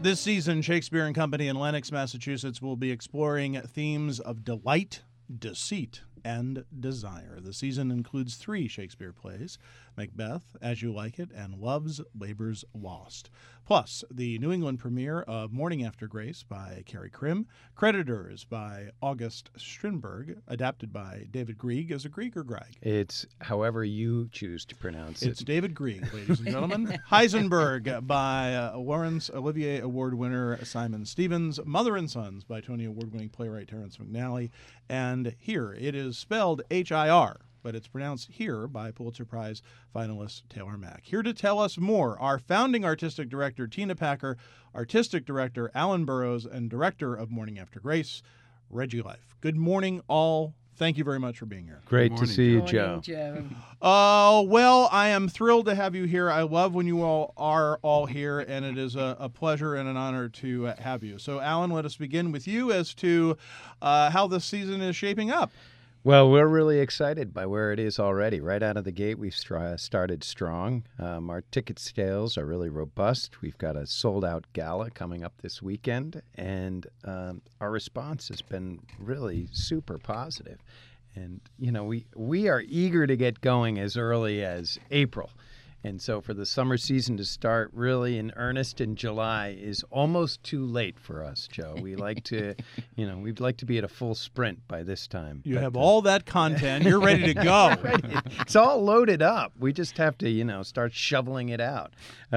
This season, Shakespeare and Company in Lenox, Massachusetts will be exploring themes of delight, deceit, and desire. The season includes 3 Shakespeare plays, Macbeth, As You Like It, and Love's Labour's Lost. Plus, the New England premiere of Morning After Grace by Carrie Krim, Creditors by August Strindberg, adapted by David Grieg. Is it Grieg or Grieg? It's however you choose to pronounce it. It's David Grieg, ladies and gentlemen. Heisenberg by Laurence Olivier Award winner Simon Stevens. Mother and Sons by Tony Award-winning playwright Terrence McNally. And Here, it is spelled H-I-R, but it's pronounced Here by Pulitzer Prize finalist Taylor Mack. Here to tell us more, our founding artistic director, Tina Packer, artistic director, Alan Burrows, and director of Morning After Grace, Reggie Life. Good morning, all. Thank you very much for being here. Great to see you, Joe. Well, I am thrilled to have you here. I love when you all are all here, and it is a pleasure and an honor to have you. So, Alan, let us begin with you as to how this season is shaping up. Well, we're really excited by where it is already. Right out of the gate, we've started strong. Our ticket sales are really robust. We've got a sold-out gala coming up this weekend, and our response has been really super positive. And, you know, we are eager to get going as early as April. And so for the summer season to start really in earnest in July is almost too late for us, Joe. We like to, we'd like to be at a full sprint by this time. You have all that content. You're ready to go. It's all loaded up. We just have to, start shoveling it out.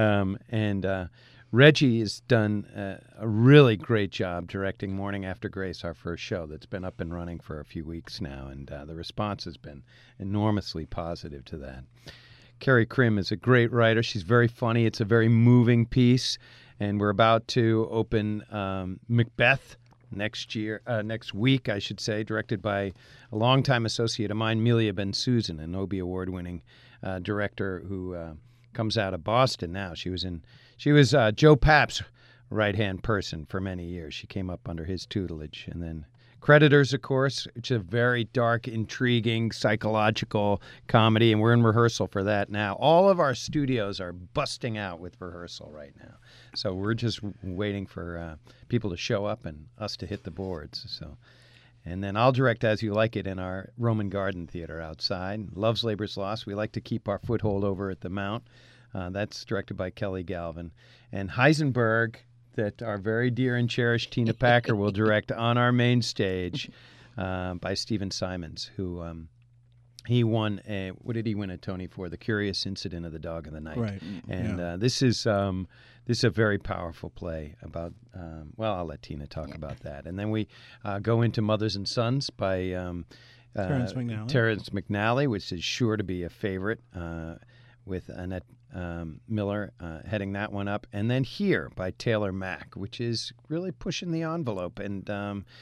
Reggie has done a really great job directing Morning After Grace, our first show that's been up and running for a few weeks now. And the response has been enormously positive to that. Carrie Krim is a great writer. She's very funny. It's a very moving piece. And we're about to open Macbeth next week, I should say, directed by a longtime associate of mine, Melia Ben-Susan, an Obie Award-winning director who comes out of Boston now. She was Joe Papp's right-hand person for many years. She came up under his tutelage. And then Creditors, of course, it's a very dark, intriguing, psychological comedy, and we're in rehearsal for that now. All of our studios are busting out with rehearsal right now. So we're just waiting for people to show up and us to hit the boards. And then I'll direct As You Like It in our Roman Garden Theater outside. Love's Labour's Lost. We like to keep our foothold over at the Mount. That's directed by Kelly Galvin. And Heisenberg, that our very dear and cherished Tina Packer will direct on our main stage by Stephen Simons, who he won what did he win a Tony for? The Curious Incident of the Dog in the Night. Right. And this is a very powerful play about, I'll let Tina talk about that. And then we go into Mothers and Sons by Terrence McNally, which is sure to be a favorite with Annette Miller heading that one up. And then Here by Taylor Mack, which is really pushing the envelope. And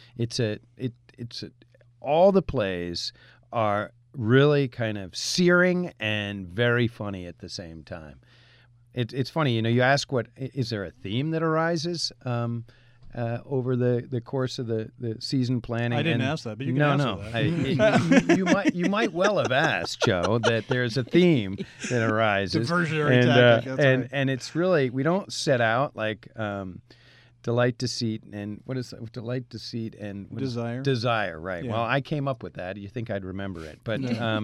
all the plays are really kind of searing and very funny at the same time. It's funny, you ask is there a theme that arises over the course of the season planning? I didn't ask that, but you can answer that. You might well have asked, Joe, that there's a theme that arises. Diversionary tactic. Right. And it's really, we don't set out like delight, deceit, and what is that? Delight, deceit, and desire. Desire, right? Yeah. Well, I came up with that. You think I'd remember it, but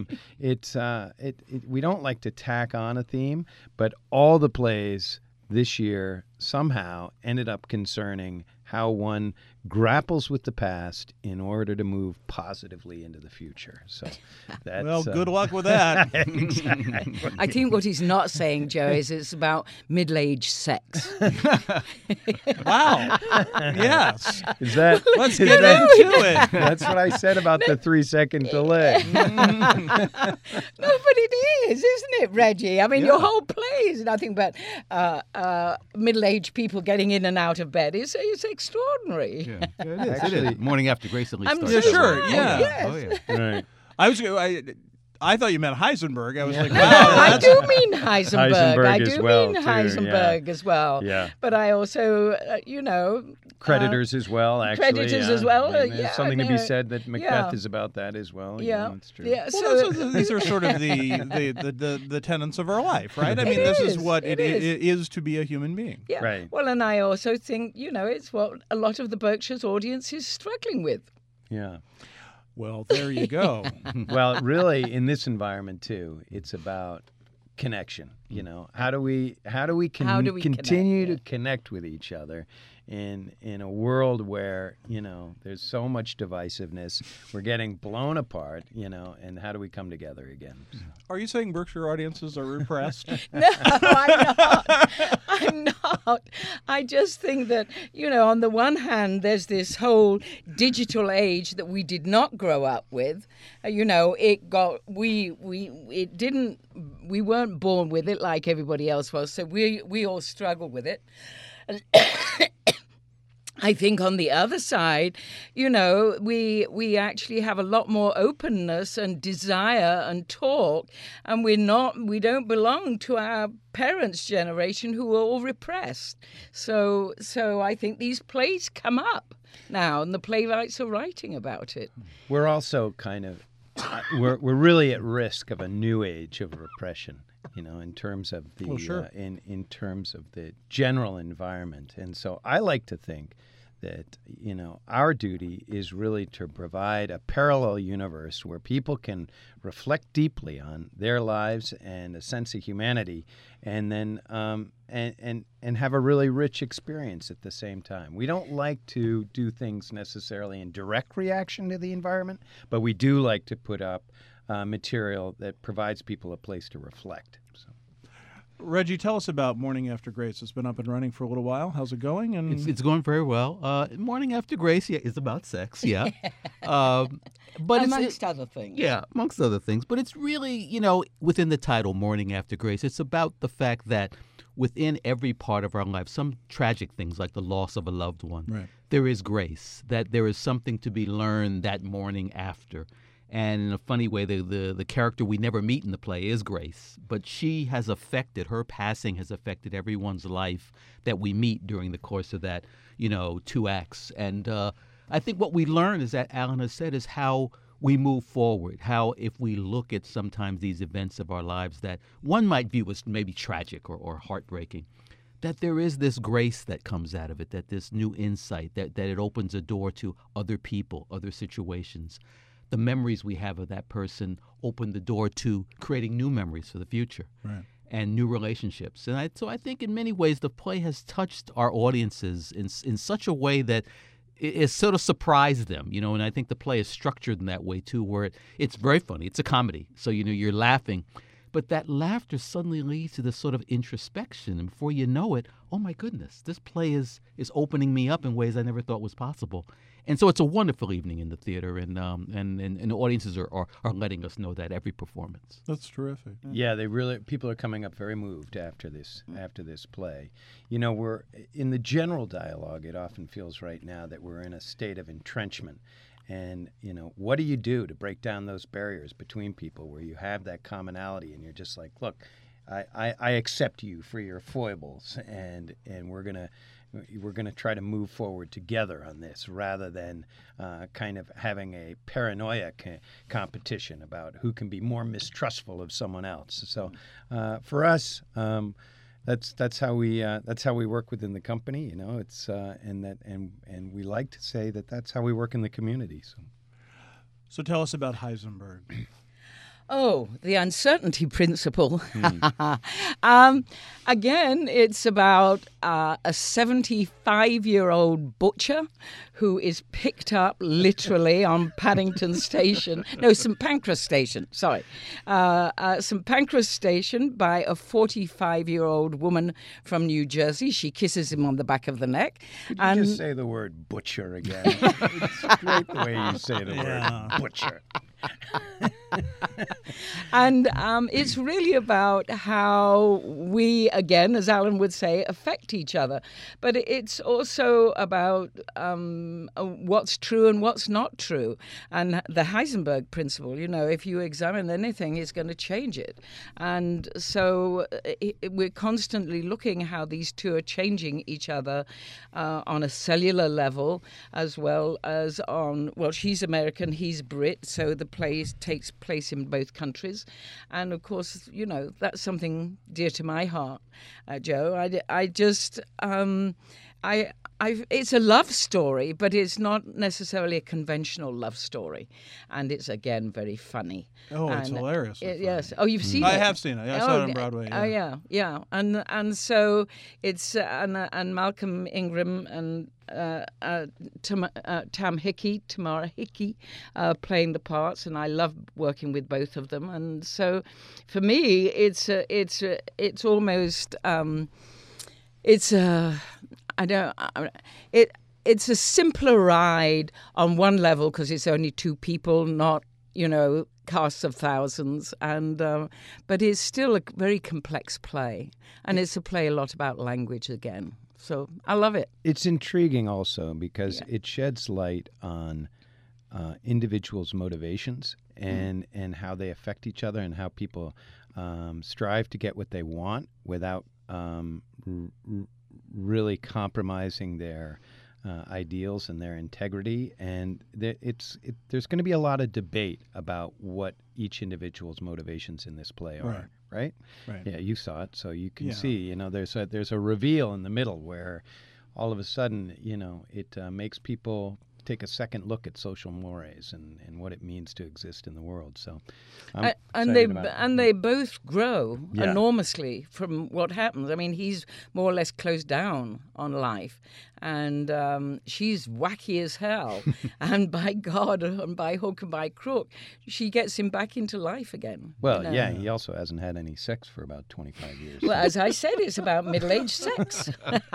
we don't like to tack on a theme. But all the plays this year somehow ended up concerning how one grapples with the past in order to move positively into the future. So that's... good luck with that. Exactly. I think what he's not saying, Joe, is it's about middle-aged sex. Wow. Yes. Let's get into it. That's what I said about the 3-second delay. No, but it is, isn't it, Reggie? I mean, your whole play is nothing but middle-aged people getting in and out of bed. It's extraordinary. Yeah, it is. Morning After Grace at least. I'm starts so that way. sure. Yeah. Yes. Oh, yeah. Right. I thought you meant Heisenberg. I was like, wow. I do mean Heisenberg. Heisenberg I as do well, mean too, Heisenberg as well. Yeah. But I also, Creditors as well, actually. Creditors as well, And there's yeah, something to be no, said that Macbeth yeah. is about that as well. Yeah, That's true. yeah. Well, So these are sort of the tenets of our life, right? I mean, this is what it is to be a human being. yeah. Right. Well, and I also think it's what a lot of the Berkshire's audience is struggling with. Yeah. Well, there you go. Well, really, in this environment too, it's about connection. How do we continue to connect with each other in a world where there's so much divisiveness, we're getting blown apart, and how do we come together again? Are you saying Berkshire audiences are repressed? No, I'm not. I'm not. I just think that, on the one hand, there's this whole digital age that we did not grow up with. We weren't born with it like everybody else was, so we all struggle with it. I think on the other side, we actually have a lot more openness and desire and talk, and we don't belong to our parents' generation who were all repressed. So I think these plays come up now, and the playwrights are writing about it. We're also kind of we're really at risk of a new age of repression. In terms of the in terms of the general environment, and so I like to think that our duty is really to provide a parallel universe where people can reflect deeply on their lives and a sense of humanity, and then and have a really rich experience at the same time. We don't like to do things necessarily in direct reaction to the environment, but we do like to put up material that provides people a place to reflect. So. Reggie, tell us about Morning After Grace. It's been up and running for a little while. How's it going? And it's going very well. Morning After Grace, is about sex, yeah. But amongst other things. Yeah, amongst other things. But it's really, within the title, Morning After Grace, it's about the fact that within every part of our life, some tragic things like the loss of a loved one, right. There is grace, that there is something to be learned that morning after. And in a funny way, the character we never meet in the play is Grace, but her passing has affected everyone's life that we meet during the course of that, 2 acts. And I think what we learn is that Alan has said is how we move forward, how if we look at sometimes these events of our lives that one might view as maybe tragic or heartbreaking, that there is this grace that comes out of it, that this new insight, that it opens a door to other people, other situations. The memories we have of that person open the door to creating new memories for the future, right. And new relationships. And so I think in many ways the play has touched our audiences in such a way that it sort of surprised them, and I think the play is structured in that way too, where it's very funny. It's a comedy, so you're laughing. But that laughter suddenly leads to this sort of introspection, and before you know it, oh my goodness, this play is opening me up in ways I never thought was possible. And so it's a wonderful evening in the theater, and the audiences are letting us know that every performance. That's terrific. Yeah, people are coming up very moved after this play. We're in the general dialogue. It often feels right now that we're in a state of entrenchment. And, what do you do to break down those barriers between people where you have that commonality and you're just like, look, I accept you for your foibles, and we're gonna try to move forward together on this rather than kind of having a paranoia competition about who can be more mistrustful of someone else. So for us, that's how we work within the company. It's and we like to say that that's how we work in the community. So tell us about Heisenberg. Oh, the uncertainty principle. Again, it's about a 75-year-old butcher who is picked up literally on Paddington Station. No, St. Pancras Station, sorry. St. Pancras Station by a 45-year-old woman from New Jersey. She kisses him on the back of the neck. Could you just say the word butcher again? It's great the way you say the word butcher. And it's really about how we, again, as Alan would say, affect each other. But it's also about what's true and what's not true. And the Heisenberg principle, if you examine anything, it's going to change it. And so we're constantly looking how these two are changing each other on a cellular level, as well as on, well, she's American, he's Brit, so the play takes place in both countries. And of course, that's something dear to my heart, Joe. It's a love story, but it's not necessarily a conventional love story, and it's again very funny. Oh, it's hilarious! Yes. Oh, you've seen it? I have seen it. I saw it on Broadway. Yeah. Oh, yeah. And so it's and Malcolm Ingram and Tamara Hickey playing the parts, and I love working with both of them. And so, for me, it's almost it's a simpler ride on one level because it's only two people, not casts of thousands, and but it's still a very complex play, and it's a play a lot about language again. So I love it. It's intriguing also because it sheds light on individuals' motivations and how they affect each other, and how people strive to get what they want without really compromising their ideals and their integrity. And there's going to be a lot of debate about what each individual's motivations in this play are. Right? Yeah, you saw it, so you can see. There's a reveal in the middle where all of a sudden, it makes people take a second look at social mores and what it means to exist in the world. So, they both grow enormously from what happens. I mean, he's more or less closed down on life, and she's wacky as hell. And by God, and by hook and by crook, she gets him back into life again. Well, he also hasn't had any sex for about 25 years. Well, as I said, it's about middle-aged sex.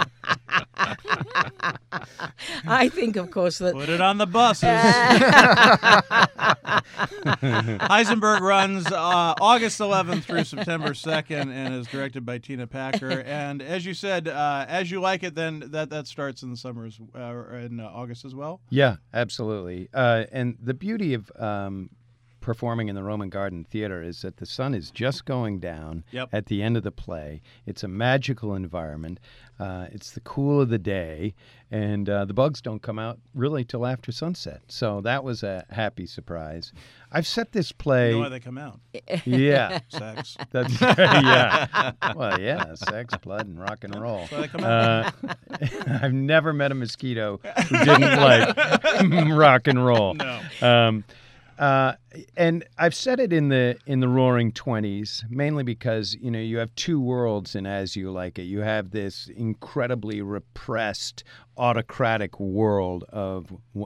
I think, of course, that... Put it on the buses. Heisenberg runs August 11th through September 2nd and is directed by Tina Packer. And as you said, As You Like It, then that starts in the summers, in August as well? Yeah, absolutely. And the beauty of performing in the Roman Garden Theater is that the sun is just going down at the end of the play. It's a magical environment. It's the cool of the day, and the bugs don't come out really till after sunset. So that was a happy surprise. I've set this play... You know why they come out? Yeah. Sex. That's yeah. Well, yeah, sex, blood, and rock and roll. That's why they come out. I've never met a mosquito who didn't like rock and roll. No. And I've said it in the Roaring Twenties, mainly because you have two worlds in As You Like It. You have this incredibly repressed, autocratic world of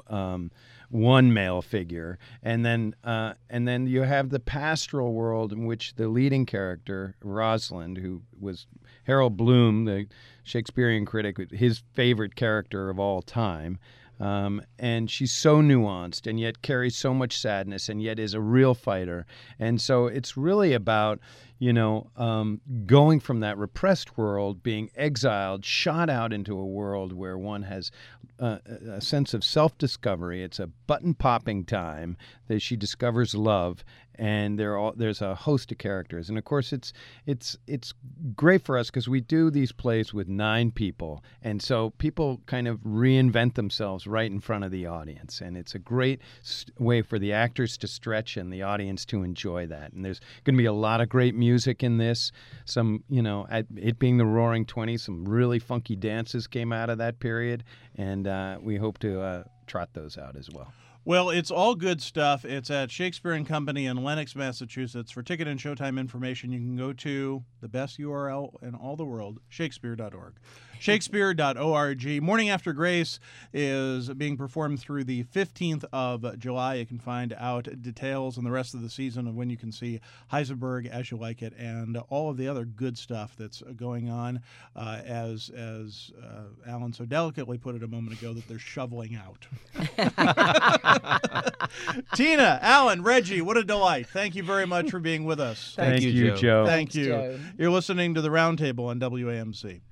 one male figure, and then you have the pastoral world in which the leading character, Rosalind, who was Harold Bloom, the Shakespearean critic, his favorite character of all time. And she's so nuanced and yet carries so much sadness and yet is a real fighter. And so it's really about, going from that repressed world, being exiled, shot out into a world where one has a sense of self-discovery. It's a button-popping time that she discovers love, and there's a host of characters. And of course, it's great for us because we do these plays with 9 people, and so people kind of reinvent themselves right in front of the audience, and it's a great way for the actors to stretch and the audience to enjoy that. And there's going to be a lot of great music in this. Some, it being the Roaring Twenties, some really funky dances came out of that period, and we hope to trot those out as well. Well, it's all good stuff. It's at Shakespeare and Company in Lenox, Massachusetts. For ticket and showtime information, you can go to the best URL in all the world, shakespeare.org. Shakespeare.org. Morning After Grace is being performed through the 15th of July. You can find out details and the rest of the season of when you can see Heisenberg, As You Like It, and all of the other good stuff that's going on. As Alan so delicately put it a moment ago, that they're shoveling out. Tina, Alan, Reggie, what a delight. Thank you very much for being with us. Thank you, Joe. Thank Thanks, you. Joe. You're listening to the Roundtable on WAMC.